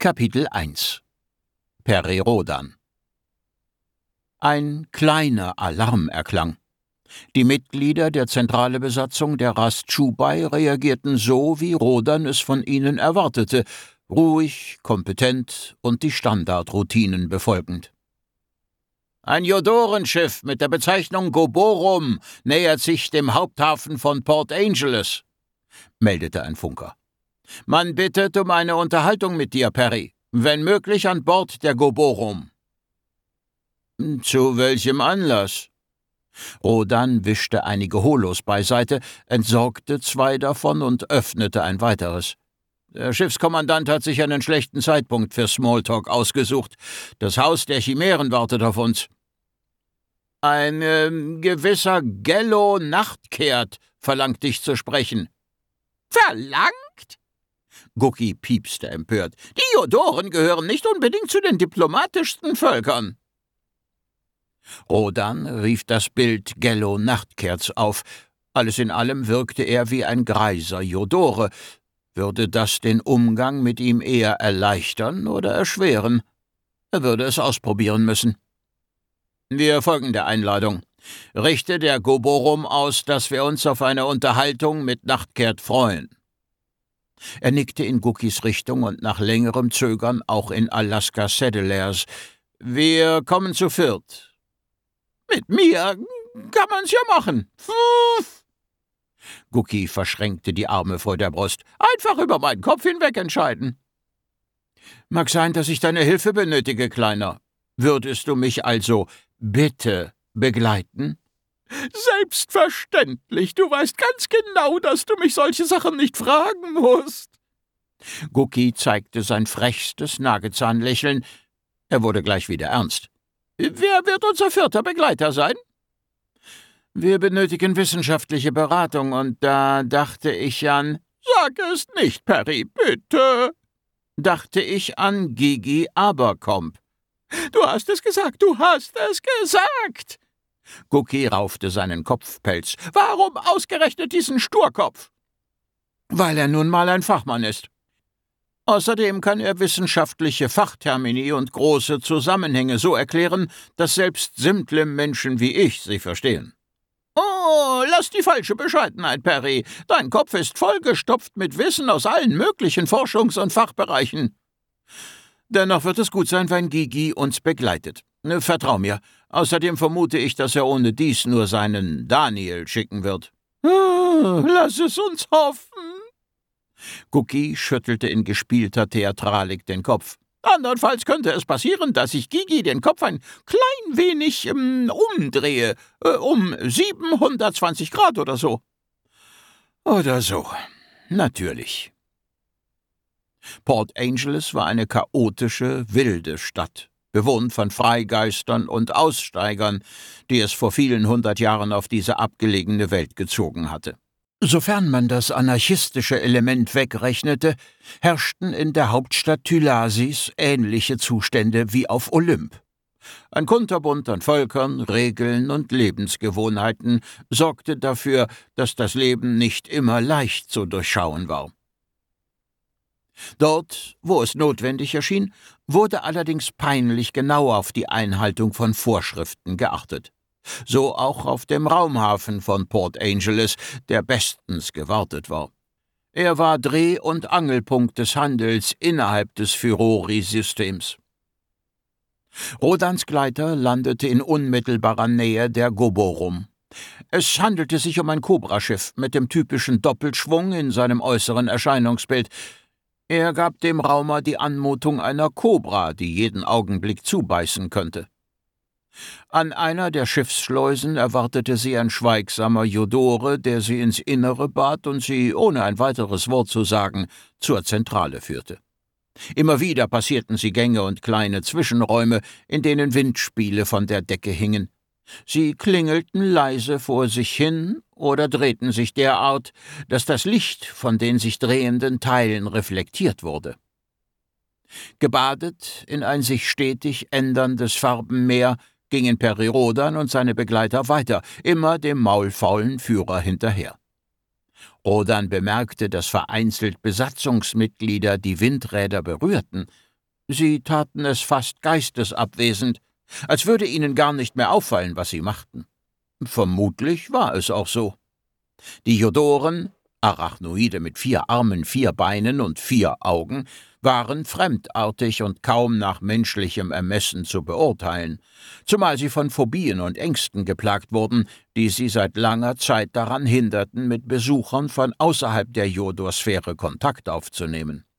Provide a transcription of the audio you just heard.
Kapitel 1 Peri Rodan. Ein kleiner Alarm erklang. Die Mitglieder der Zentrale-Besatzung der Ras Chubai reagierten so, wie Rodan es von ihnen erwartete, ruhig, kompetent und die Standardroutinen befolgend. »Ein Jodorenschiff mit der Bezeichnung Goborum nähert sich dem Haupthafen von Port Angeles«, meldete ein Funker. »Man bittet um eine Unterhaltung mit dir, Peri, wenn möglich an Bord der Goborum.« »Zu welchem Anlass?« Rodan wischte einige Holos beiseite, entsorgte 2 davon und öffnete ein weiteres. »Der Schiffskommandant hat sich einen schlechten Zeitpunkt für Smalltalk ausgesucht. Das Haus der Chimären wartet auf uns.« »Ein gewisser Gello Nachtkehrt verlangt dich zu sprechen.« »Verlangt?« Gucki piepste empört. »Die Jodoren gehören nicht unbedingt zu den diplomatischsten Völkern.« Rodan rief das Bild Gello Nachtkerts auf. Alles in allem wirkte er wie ein greiser Jodore. Würde das den Umgang mit ihm eher erleichtern oder erschweren? Er würde es ausprobieren müssen. »Wir folgen der Einladung. Richte der Goborum aus, dass wir uns auf eine Unterhaltung mit Nachtkert freuen.« Er nickte in Guckis Richtung und nach längerem Zögern auch in Alaska Settlers. »Wir kommen zu 4. »Mit mir kann man's ja machen.« Gucki verschränkte die Arme vor der Brust. »Einfach über meinen Kopf hinweg entscheiden.« »Mag sein, dass ich deine Hilfe benötige, Kleiner. Würdest du mich also bitte begleiten?« »Selbstverständlich. Du weißt ganz genau, dass du mich solche Sachen nicht fragen musst.« Gucki zeigte sein frechstes Nagezahnlächeln. Er wurde gleich wieder ernst. »Wer wird unser 4. Begleiter sein?« »Wir benötigen wissenschaftliche Beratung, und da dachte ich an...« »Sag es nicht, Peri, bitte!« »Dachte ich an Gigi Abercombe.« »Du hast es gesagt, du hast es gesagt!« Gucki raufte seinen Kopfpelz. »Warum ausgerechnet diesen Sturkopf?« »Weil er nun mal ein Fachmann ist. Außerdem kann er wissenschaftliche Fachtermini und große Zusammenhänge so erklären, dass selbst simple Menschen wie ich sie verstehen.« »Oh, lass die falsche Bescheidenheit, Peri. Dein Kopf ist vollgestopft mit Wissen aus allen möglichen Forschungs- und Fachbereichen.« »Dennoch wird es gut sein, wenn Gigi uns begleitet. Vertrau mir. Außerdem vermute ich, dass er ohne dies nur seinen Daniel schicken wird.« »Lass es uns hoffen.« Gucki schüttelte in gespielter Theatralik den Kopf. »Andernfalls könnte es passieren, dass ich Gigi den Kopf ein klein wenig umdrehe, um 720 Grad oder so.« »Oder so. Natürlich.« Port Angeles war eine chaotische, wilde Stadt, bewohnt von Freigeistern und Aussteigern, die es vor vielen 100 Jahren auf diese abgelegene Welt gezogen hatte. Sofern man das anarchistische Element wegrechnete, herrschten in der Hauptstadt Tylasis ähnliche Zustände wie auf Olymp. Ein Kunterbund an Völkern, Regeln und Lebensgewohnheiten sorgte dafür, dass das Leben nicht immer leicht zu durchschauen war. Dort, wo es notwendig erschien, wurde allerdings peinlich genau auf die Einhaltung von Vorschriften geachtet. So auch auf dem Raumhafen von Port Angeles, der bestens gewartet war. Er war Dreh- und Angelpunkt des Handels innerhalb des Furori-Systems. Rodans Gleiter landete in unmittelbarer Nähe der Goborum. Es handelte sich um ein Cobra-Schiff mit dem typischen Doppelschwung in seinem äußeren Erscheinungsbild. Er gab dem Raumer die Anmutung einer Kobra, die jeden Augenblick zubeißen könnte. An einer der Schiffsschleusen erwartete sie ein schweigsamer Jodore, der sie ins Innere bat und sie, ohne ein weiteres Wort zu sagen, zur Zentrale führte. Immer wieder passierten sie Gänge und kleine Zwischenräume, in denen Windspiele von der Decke hingen. Sie klingelten leise vor sich hin oder drehten sich derart, dass das Licht von den sich drehenden Teilen reflektiert wurde. Gebadet in ein sich stetig änderndes Farbenmeer gingen Peri Rodan und seine Begleiter weiter, immer dem maulfaulen Führer hinterher. Rodan bemerkte, dass vereinzelt Besatzungsmitglieder die Windräder berührten, Sie taten es fast geistesabwesend, als würde ihnen gar nicht mehr auffallen, was sie machten. Vermutlich war es auch so. Die Jodoren, Arachnoide mit 4 Armen, 4 Beinen und 4 Augen, waren fremdartig und kaum nach menschlichem Ermessen zu beurteilen, zumal sie von Phobien und Ängsten geplagt wurden, die sie seit langer Zeit daran hinderten, mit Besuchern von außerhalb der Jodor-Sphäre Kontakt aufzunehmen.